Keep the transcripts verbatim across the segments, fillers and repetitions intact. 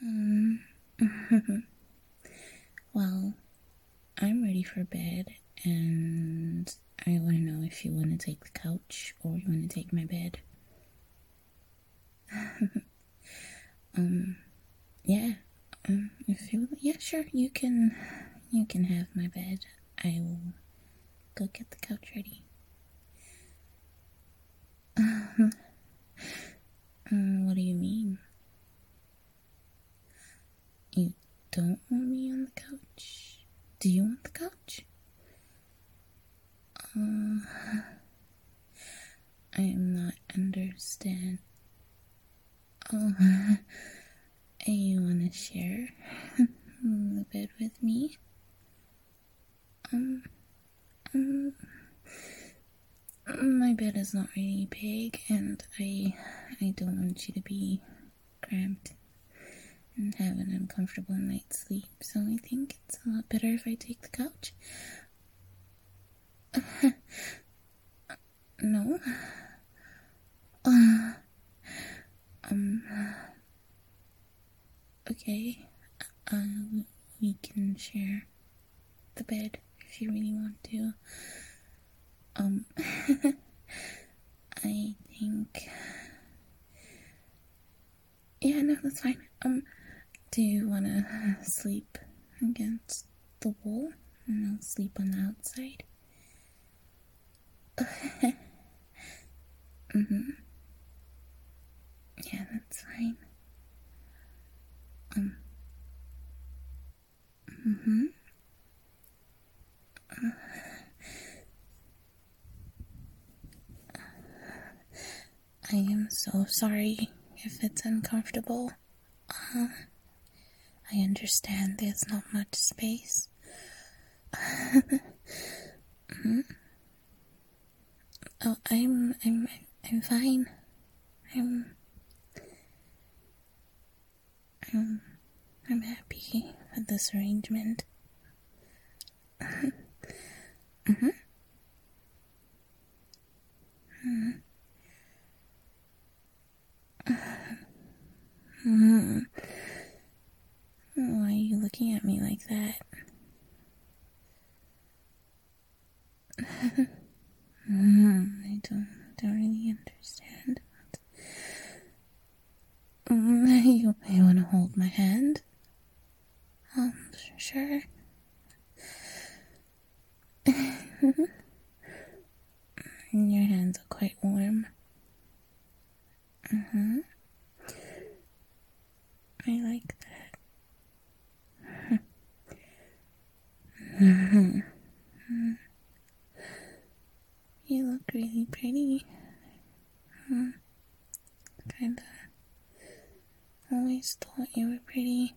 Um, well, I'm ready for bed, and I want to know if you want to take the couch or you want to take my bed. um, yeah. Um, if you, yeah, sure, you can, you can have my bed. I will go get the couch ready. um, what do you mean? You don't want me on the couch? Do you want the couch? Uh, I am not understand. Oh, you wanna share the bed with me? Um, um, my bed is not really big, and I, I don't want you to be cramped and have an uncomfortable night's sleep. So I think it's a lot better if I take the couch. No. Uh, um. Okay. Um, we can share the bed if you really want to. Um, I think. Yeah, no, that's fine. Um, do you want to sleep against the wall and I'll sleep on the outside? mm-hmm. Yeah, that's fine. Um, mm-hmm. Uh, I am so sorry if it's uncomfortable. Uh, I understand there's not much space. mm-hmm. Oh, I'm, I'm, I'm fine. I'm, I'm, I'm happy with this arrangement. mm-hmm. Mm-hmm. Mm-hmm. Why are you looking at me like that? mm, I don't, don't really understand. Mm, you may want to hold my hand. Um, sure. Your hands are quite warm. Mm-hmm. I like that. mm-hmm. You look really pretty. Mm, kinda. Always thought you were pretty.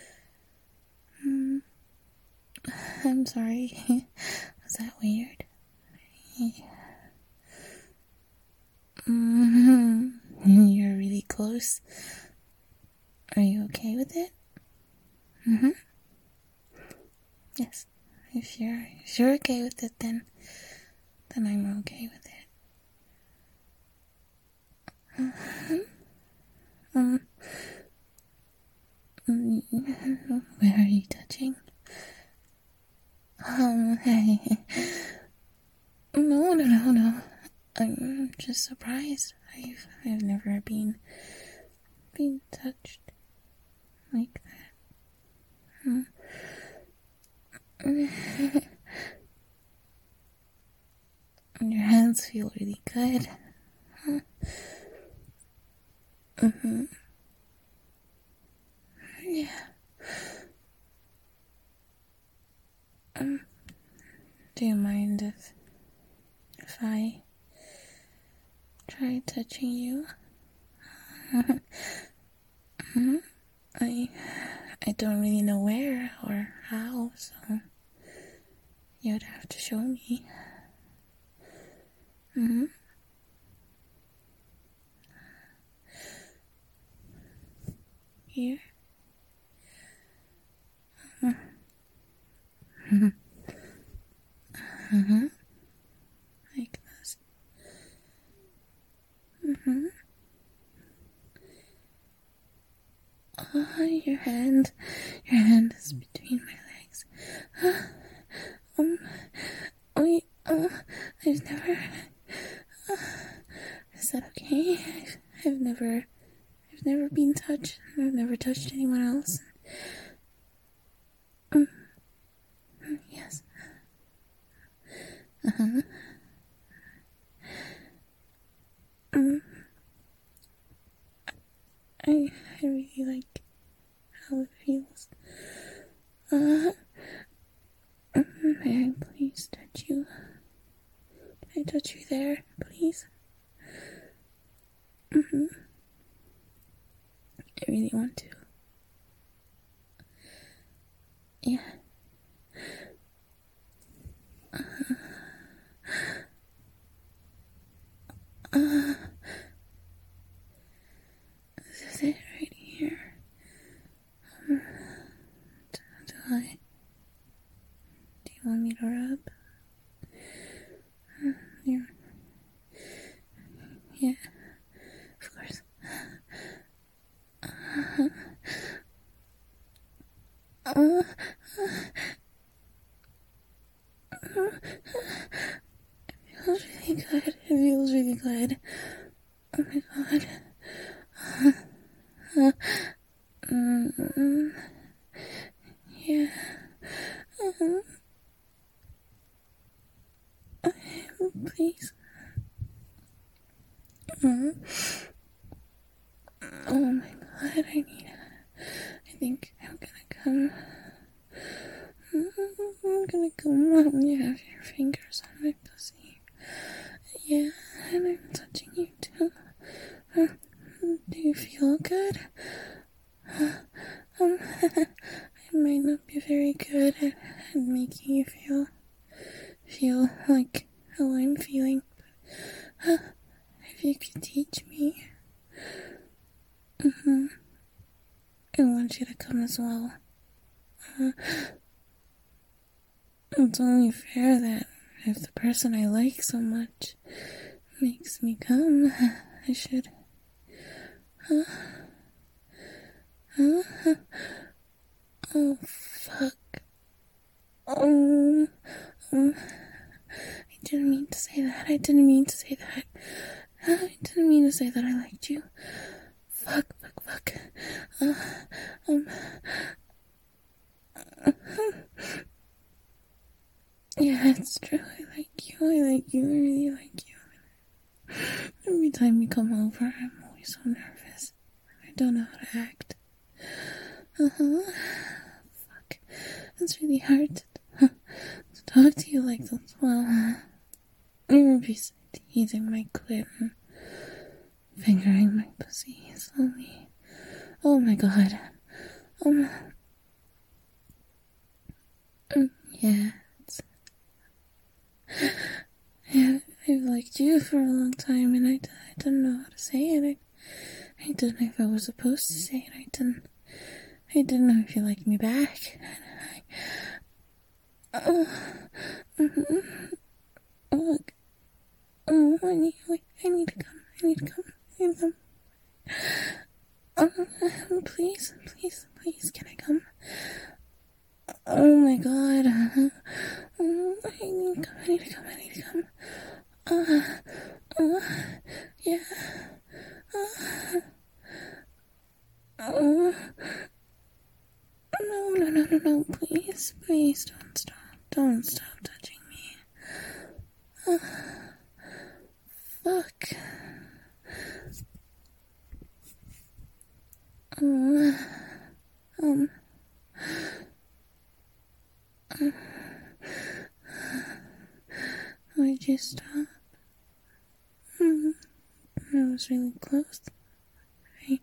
Mm. I'm sorry. Was that weird? Mm-hmm. You're really close. Are you okay with it? Mm-hmm. Yes. If you're if you're okay with it, then then I'm okay with it. Mm-hmm. Um. Where are you touching? Um. Hey. No, no, no, no. I'm just surprised. I've I've never been been touched like that. Hmm. Your hands feel really good. Huh? Mm-hmm. Yeah. Um, do you mind if if I try touching you? mm-hmm. I I don't really know where or how, so you'd have to show me. Mm-hmm. Here. Mm-hmm. Mm-hmm. Like this. Mm-hmm. Uh, your hand. Your hand is between my legs. Uh, um, wait, uh, I've never... Uh, is that okay? I've, I've never... I've never been touched. I've never touched anyone else. Mm, yes. Uh-huh. Mm, I, I really like how it feels. Uh, mm, may I please touch you? Can I touch you there, please? Mm-hmm. I really want to. Yeah. Uh, uh, this is it right here. Um, do, do I... Do you want me to rub? Uh, yeah. Yeah. Of course. Uh, uh, uh, it feels really good. It feels really good. Oh my god. Uh, uh, mm, yeah. Uh, uh, please. Uh, oh my god, I need... I think I'm gonna come... I'm gonna come on you. Have your fingers on my pussy. Yeah, and I'm touching you too. Uh, do you feel good? Uh, um, I might not be very good at, at making you feel feel like how I'm feeling. But, uh, if you could teach me, mm-hmm. I want you to come as well. Uh, it's only fair that if the person I like so much makes me come, I should. Uh, uh, oh, fuck. Oh, um, I didn't mean to say that. I didn't mean to say that. I didn't mean to say that I liked you. Fuck, fuck, fuck. Uh, um, uh, yeah, it's true. I like you. I like you. I really like you. Every time you come over, I'm always so nervous. I don't know how to act. Uh-huh. Fuck. It's really hard to, to talk to you like this. Well, you're besides teasing my clit and fingering my pussy slowly. Oh my god. Um, um yeah. It's, yeah, I've liked you for a long time and I, I didn't know how to say it. I, I didn't know if I was supposed to say it. I didn't, I didn't know if you liked me back. I, uh, mm-hmm. Look. Oh, I need, wait, I need to come. I need to come. I need to come. Uh, please, please, please, can I come? Oh my god. Uh, I need to come, I need to come, I need to come. Uh, uh, yeah. Uh, uh, no, no, no, no, no, please, please don't stop. Don't stop touching me. Uh, fuck. Uh, um, uh, would you stop? Mm, I was really close. I,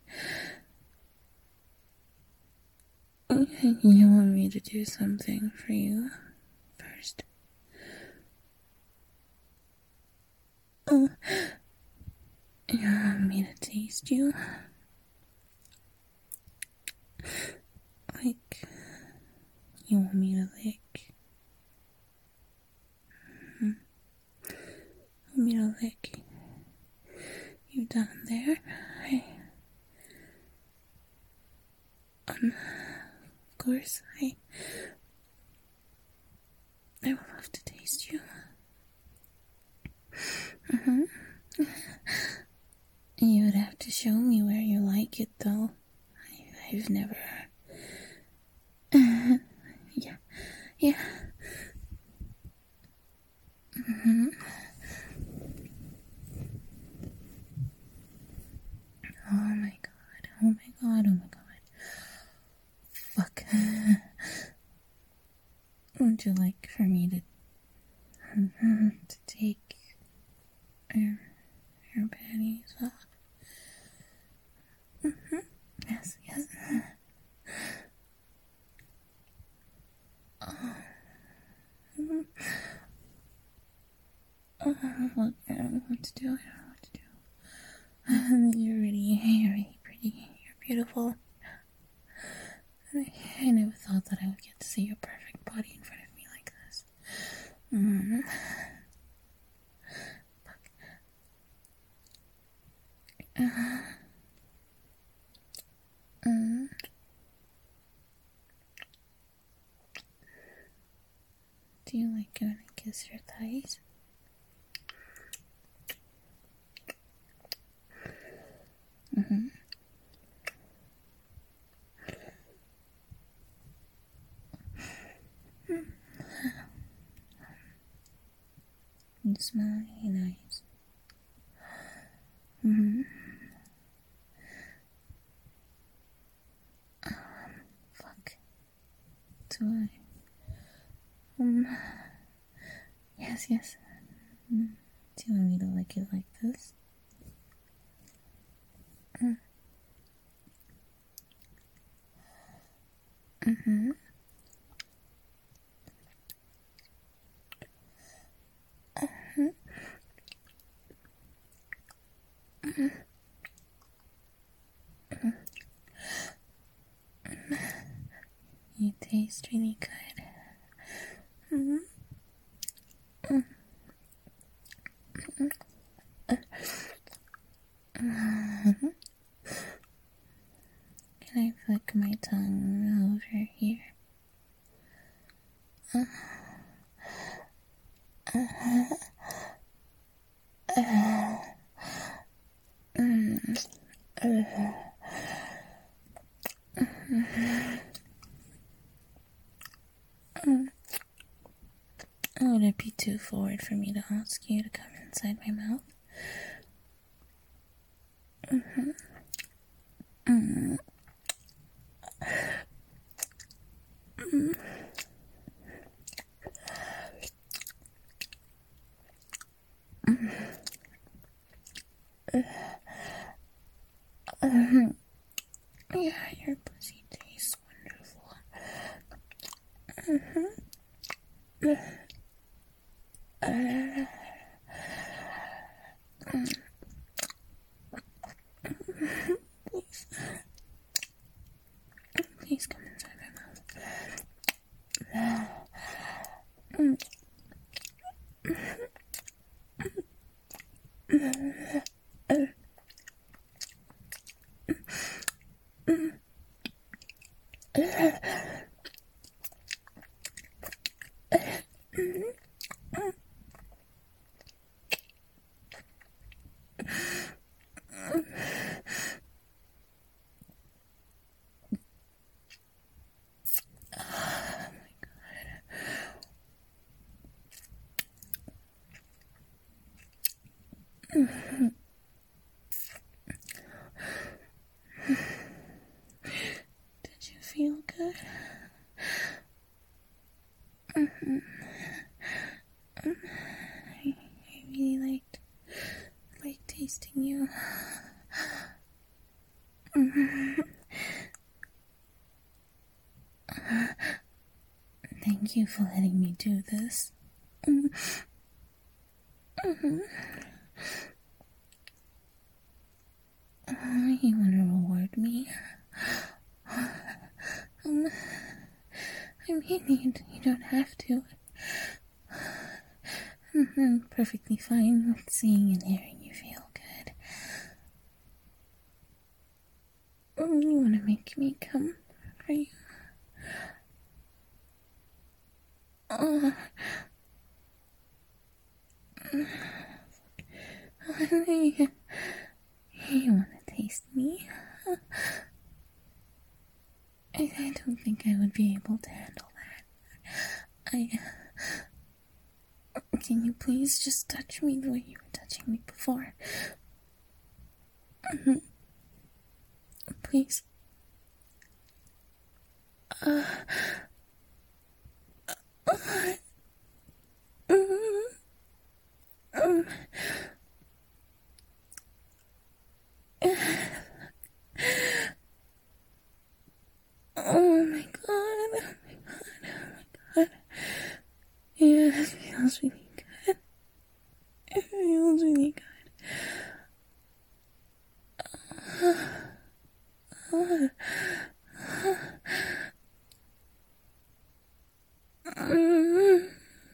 you want me to do something for you first? Oh, you want me to taste you? Like, you want me to lick? Hmm. Want me to lick you down there? I, Um, of course, I, I would love to taste you. Uh-huh. You would have to show me where you like it, though. I, I've never... Uh, yeah, yeah. Mm-hmm. Oh my god, oh my god, oh my god. Fuck. Would you like for me to... to take your, your panties off? Mm-hmm. Yes, yes. Oh. Mm-hmm. Oh, look, I don't know what to do, I don't know what to do. You're really, you're really pretty, you're beautiful. I, I never thought that I would get to see your perfect body in front of me like this. Mm. Fuck. Uh, mm. Do you like it when I kiss your thighs? Mm-hmm. You smell really nice. Mm-hmm. Um, fuck. Do I? Um, yes, yes. Mm. Do you want me to lick it like this? Mm. Mm-hmm. Mm-hmm. Mm-hmm. Mm-hmm. You taste really good. Mm-hmm. Mm-hmm. Mm-hmm. Can I flick my tongue over here? Uh, uh, uh, mm, uh, mm. Would it be too forward for me to ask you to come inside my mouth? Mm-hmm. Mm. Mm. Mm. Mm. Yeah, your pussy tastes wonderful. Mm-hmm. Uh, mm. Please. Please come inside my mouth. Mm. Did you feel good? Mm-hmm. I, I really liked, liked tasting you. Mm-hmm. Thank you for letting me do this. Mm-hmm. Uh, you want to reward me? Um, I mean, you, you don't have to. I'm perfectly fine with seeing and hearing you feel good. You want to make me come Oh, honey, you want to taste me? I, I don't think I would be able to handle that. I... Can you please just touch me the way you were touching me before? Mm-hmm. Please. Uh... uh mm, um, oh my god, oh my god, oh my god. Yeah, it feels really good. It feels really good. Uh, uh, mm,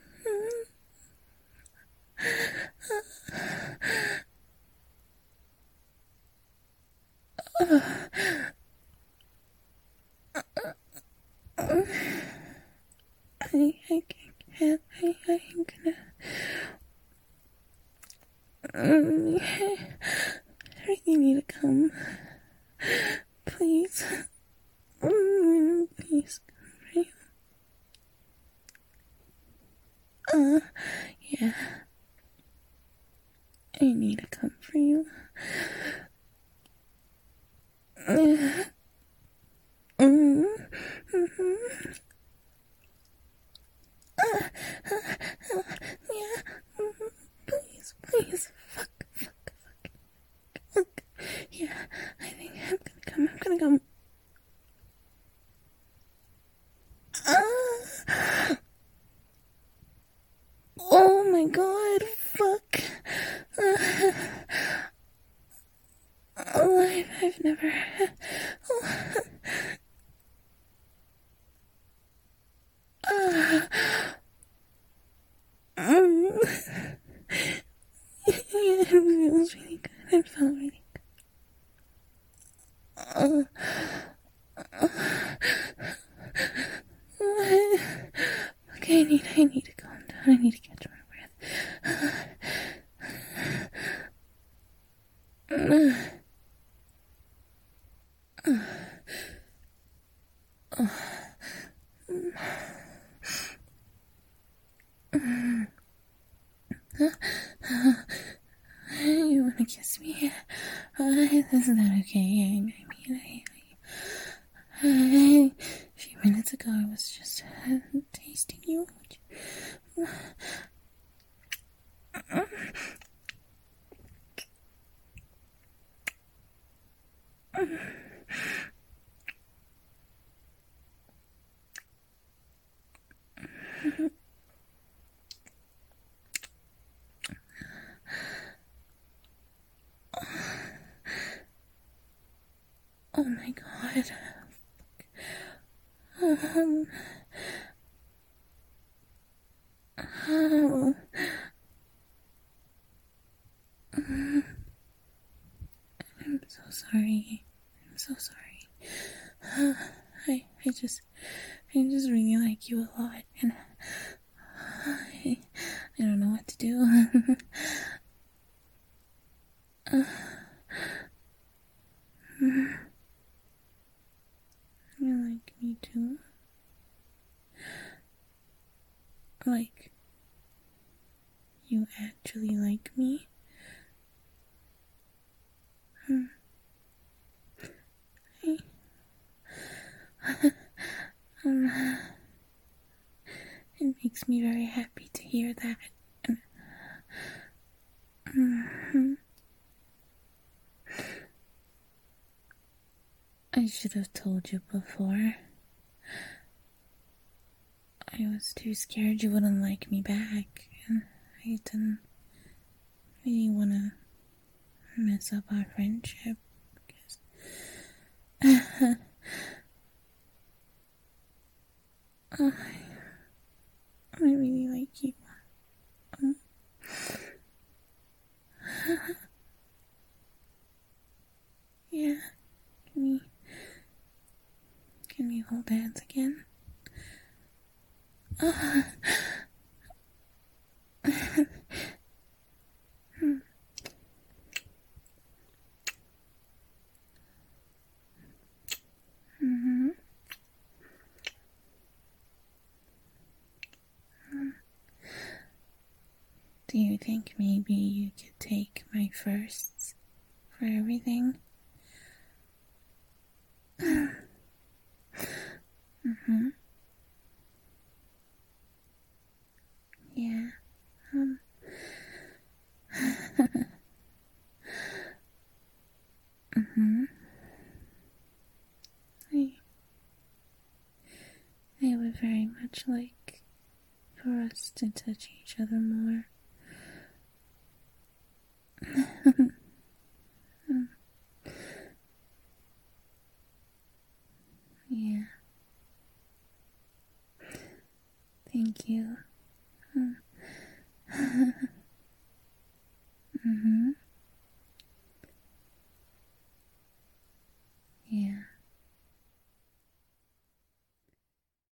uh, uh, I, I can't, I, I'm gonna, um, I really need to come. Please, um, please, come for you. Uh, yeah, I need to come for you. Uh, mm, mm-hmm. Uh, uh, uh, yeah, mm-hmm. Please, please, fuck, fuck, fuck, fuck. Yeah, I think I'm gonna come, I'm gonna come. Uh, oh my god, fuck. Uh, oh, I've, I've never. Oh, uh, um, yeah, it feels really good. It felt really good. Uh, uh, okay, I need, I need to calm down. I need to catch my breath. You wanna kiss me? Uh, is that okay? I mean, I, I, I, a few minutes ago I was just uh, tasting you. Oh my god. Um, oh. I'm so sorry. I'm so sorry. Uh, I, I just, I just really like you a lot, and I, I don't know what to do. uh, you like me too? Like, you actually like me? Hmm. I, um, it makes me very happy to hear that. And, mm-hmm. I should have told you before. I was too scared you wouldn't like me back, and I didn't really want to mess up our friendship. Because I, I really like you. Um, yeah, can we, can we hold hands again? Mm-hmm. Do you think maybe you could take my firsts for everything? Mm-hmm. Yeah. Um. Mm-hmm. I, I would very much like for us to touch each other more. Um, yeah. Thank you. Um, mm-hmm.